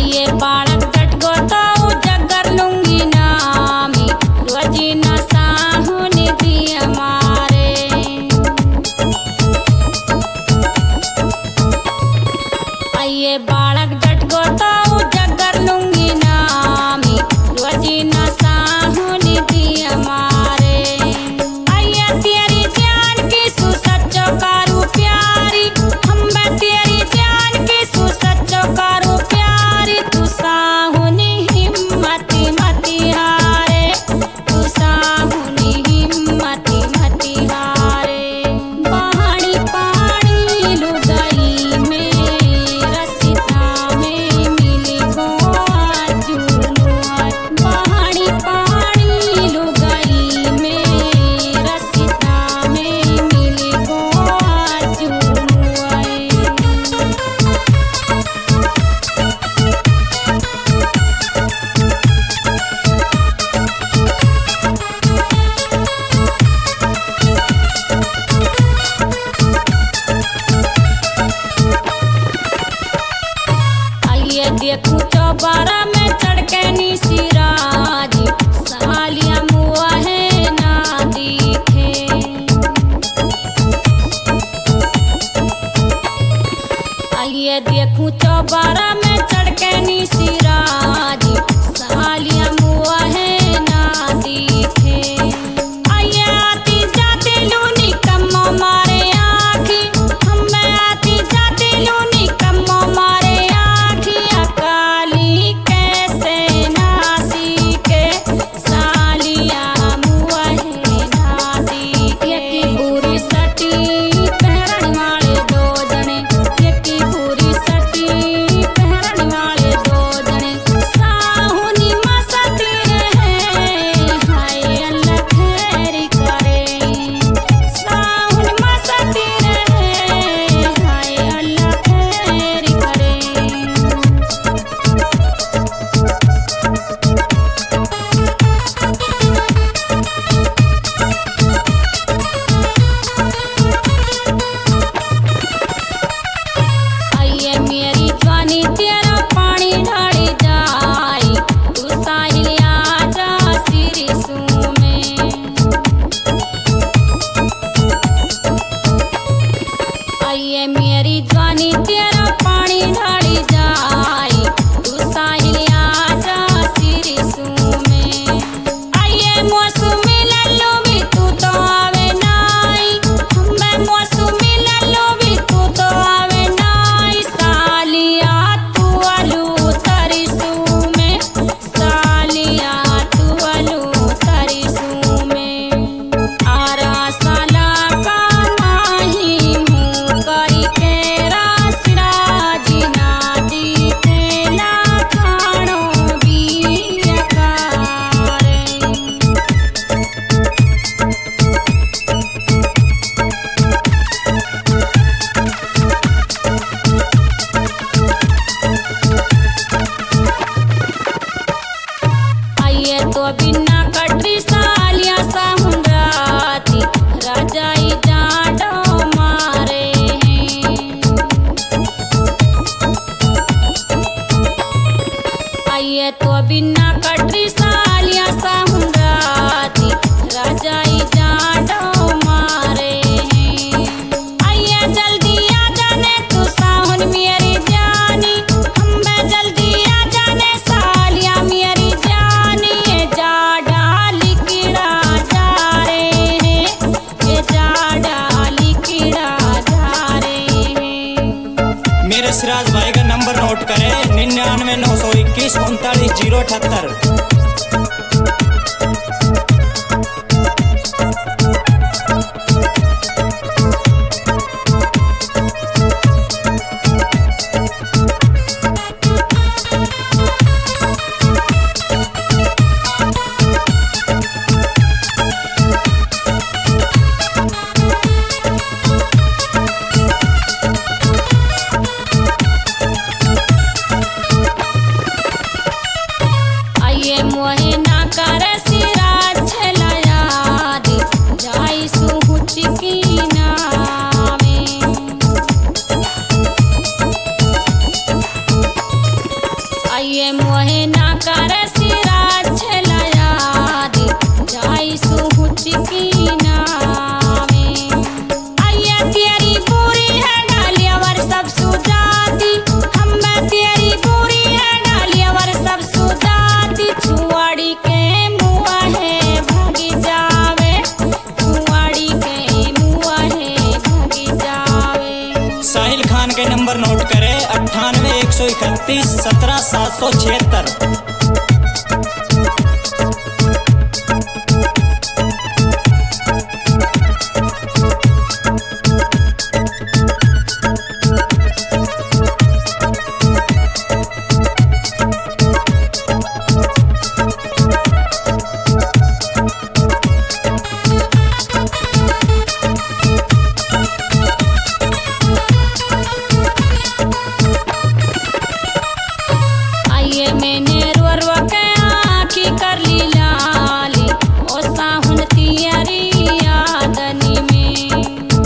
आइए बाळक गटगो तो जगर लूंगी नामी रोजी न साहुनी दी हमारे आइए बाळक गटगो तो जगर लूंगी नामी रोजी न साहुनी दी हमारे आइए तेरी जान की सु सच्चो कारू प्यारी हम तेरी जान की सु सच्चो कारू प्यारी तू साहुनी हिम्मती मती हारे तू साहुनी हिम्मती मती हारे पहाड़ी पानी लुगाई में रसिता में मिली गो जुनुआर पहाड़ी पानी लुगाई में रसिता में मिली गो जुनुआर आइए देखूं चौबारा में चढ़ के निसिराजी सालिया मुआ है ना दिखे आइए देखूं चौबारा में चढ़ के निसिराजी सालिया मुआ है ना दिखे आइए आती जाती लूनी कम्मो मारे आखी हम आती जाती लूनी कम्मो मारे आखी अकाली कैसे नासी के सालिया मुआ है ना दिखे की पूरी सटी पहरन वाले दो जने की पूरी सटी पहरन वाले दो जने साहुनी मसती रहे हाय अल्लाह खैर करे साहुनी मसती रहे हाय अल्लाह खैर करे आइए मेरी जवानी तेरा पानी ढाली जाई तू साहिलिया जा सिरिसू में आइए मेरी जवानी तेरा पानी ढाली जाई तू साहिलिया जा सिरिसू में आइए मौसमी लल्लो भी तू तो आवे नाई हम मौसमी लल्लो भी तू तो आवे नाई सालिया तू अलू तरिसू में सालिया तू अलू तरिसू में आरा साला का नाही हूँ करी के रासराजी ना दी तेला खाणो बियकारे आइए तो बिना कटरी सालिया साहुन राती राजाई जाडो मारे हैं आइए तो बिना कटरी सालिया साहुन राती राजाई जाडो मारे हैं आइए जल्दी आ जाने तू साहुन मेरी जानी हम जल्दी आ जाने सालिया मेरी जानी ये जा डाली कीड़ा जा रे हैं ये जा डाली कीड़ा जा रे हैं मेरे सिराज भाई का नंबर नोट करें 99 921 39 078। आइए आइए मोहे ना करे सिराज छेला याद जाई सुहुच की नावे। आइए तेरी पूरी है डालियावर सब सुजाती, हमें तेरी पूरी है डालियावर सब सुजाती। छुआड़ी के मुआ है भागी जावे, छुआड़ी के मुआ है भागी जावे। साहिल खान के नंबर नोट करें 98 131 17 776। आइए मैंने रोरवा के आँखी कर ली लाली, ओ साहुन तियरी यादनी में।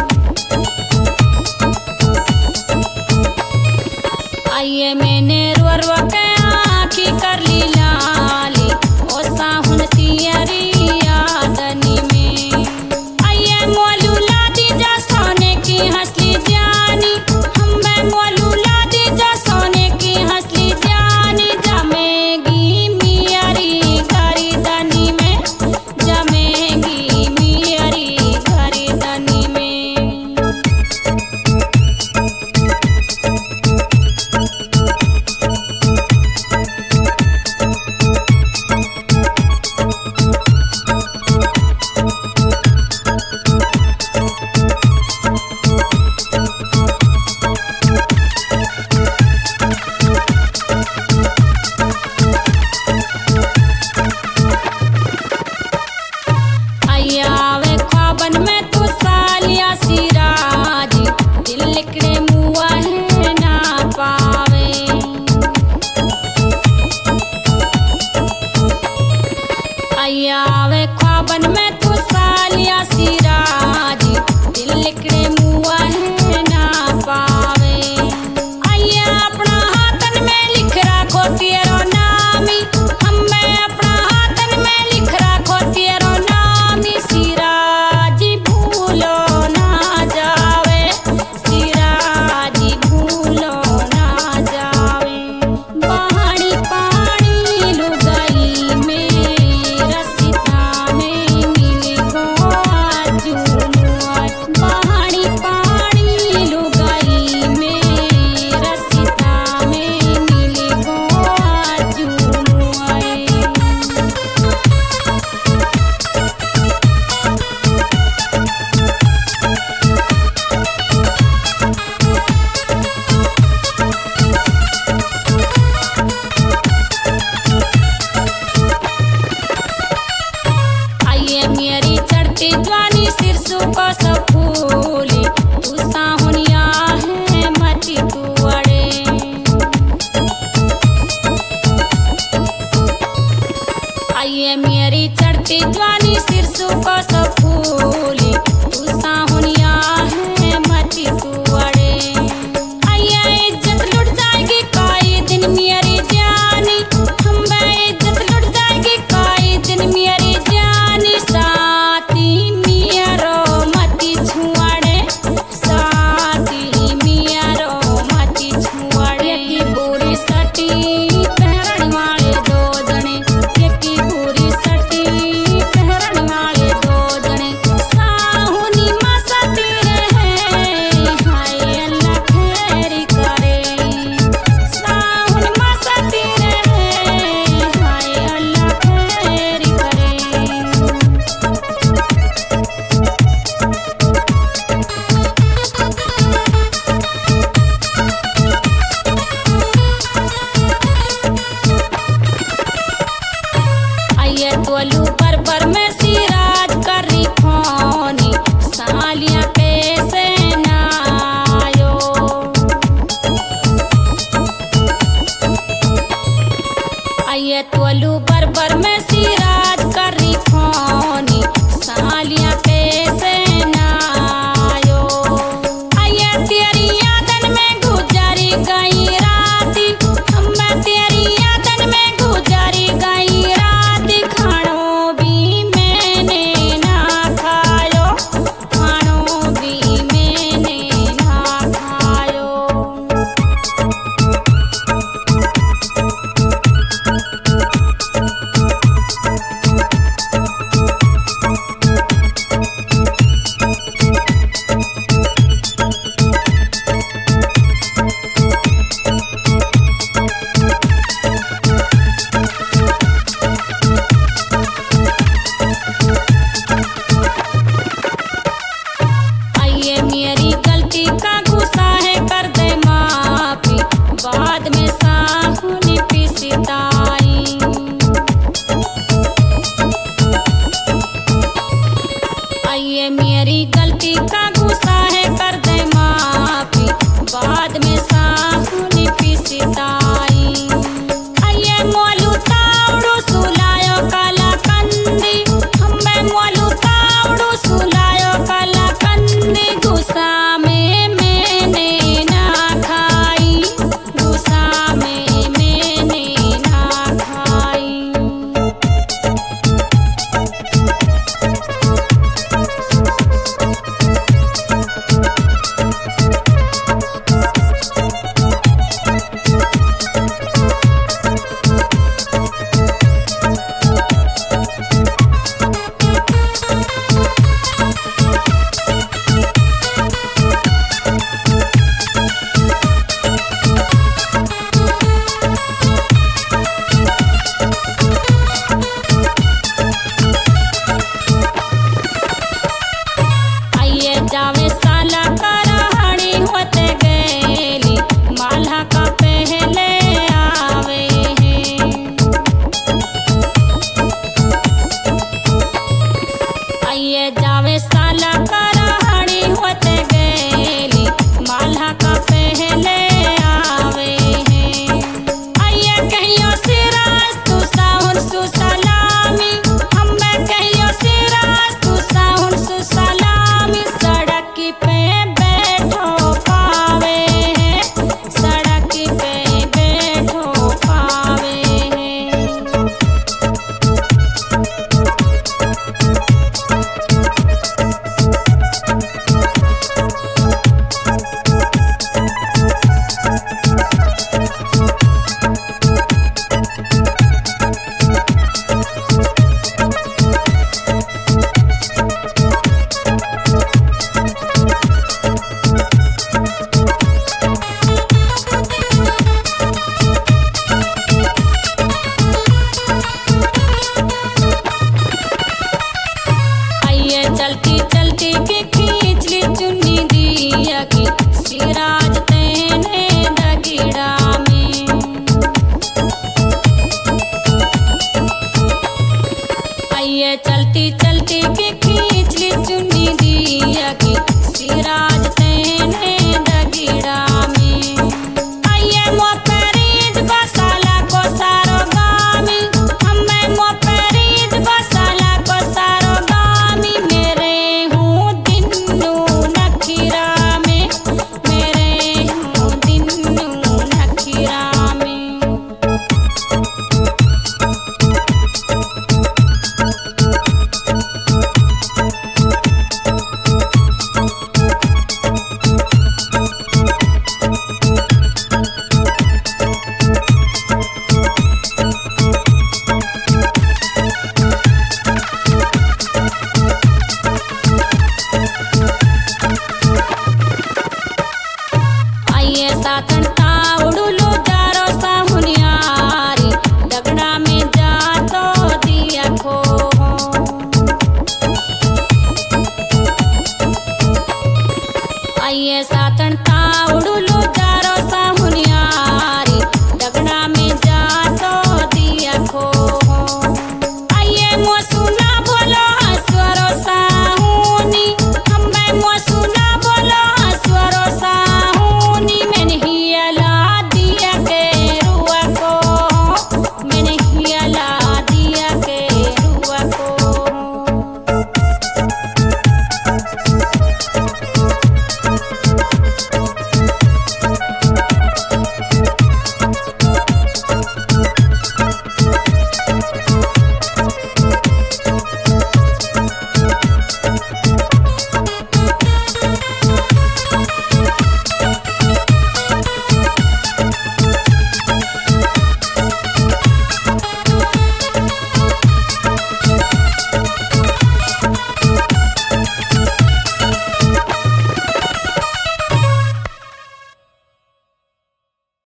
आइए मैंने रोरवा के आँखी कर ली लाली, ओ साहुन तियरी यादनी में। आइए मोलू लादी जा सोने की हंसली जानी, हमें मोलू लादी जा सोने की हंसली जानी। जमेगी मियारी खरीदनी में, जमेगी मियारी खरीदनी में। आइए आवे ख्वाबन में तू सालिया सिराज, दिल लिखड़े मुआ है ना पावे। आइए आवे ख्वाबन में तू सालिया सिराज, दिल लिखड़े मुआ है ना पावे। आइए अपना हाथन में लिख राखो तेरो नामी, हमें अपना हाथन में लिख राखो तेरो नामी। सिराजी भूलो ना जावे, सिराजी भूलो ना जावे। पहाड़ी पानी लुगाई में रसिता में मिली गो आजू मुआर। पहाड़ी पानी लुगाई में रसिता में मिली गो आजू मुआर। आइए मेरी चढ़ती जवानी सिरसों को सब फूली, तू साहुनिया है मती कुआड़े। आइए मेरी चढ़ती जवानी सिरसों को सब फूली, तू साहुनिया है मती कुआड़े। आइए इज्जत लुट जाएगी कोई दिन मेरी जानी, हमें इज्जत लुट जाएगी कोई दिन मेरी जानी। साथी मियारो मती छुआड़े, साथी मियारो मती छुआड़े। की पूरी सटी पहरन वाले दो जने, की पूरी सटी पहरन वाले दो जने। साहुनी मसती रहे, हाय अल्लाह खैर करे। साहुन मसती रहे, हाय अल्लाह खैर करे। आइए तोलू पर में सिराज करी फोनी, सालिया पैसे ना आयो। आइए तोलू पर में सिराज करी फोनी, सालिया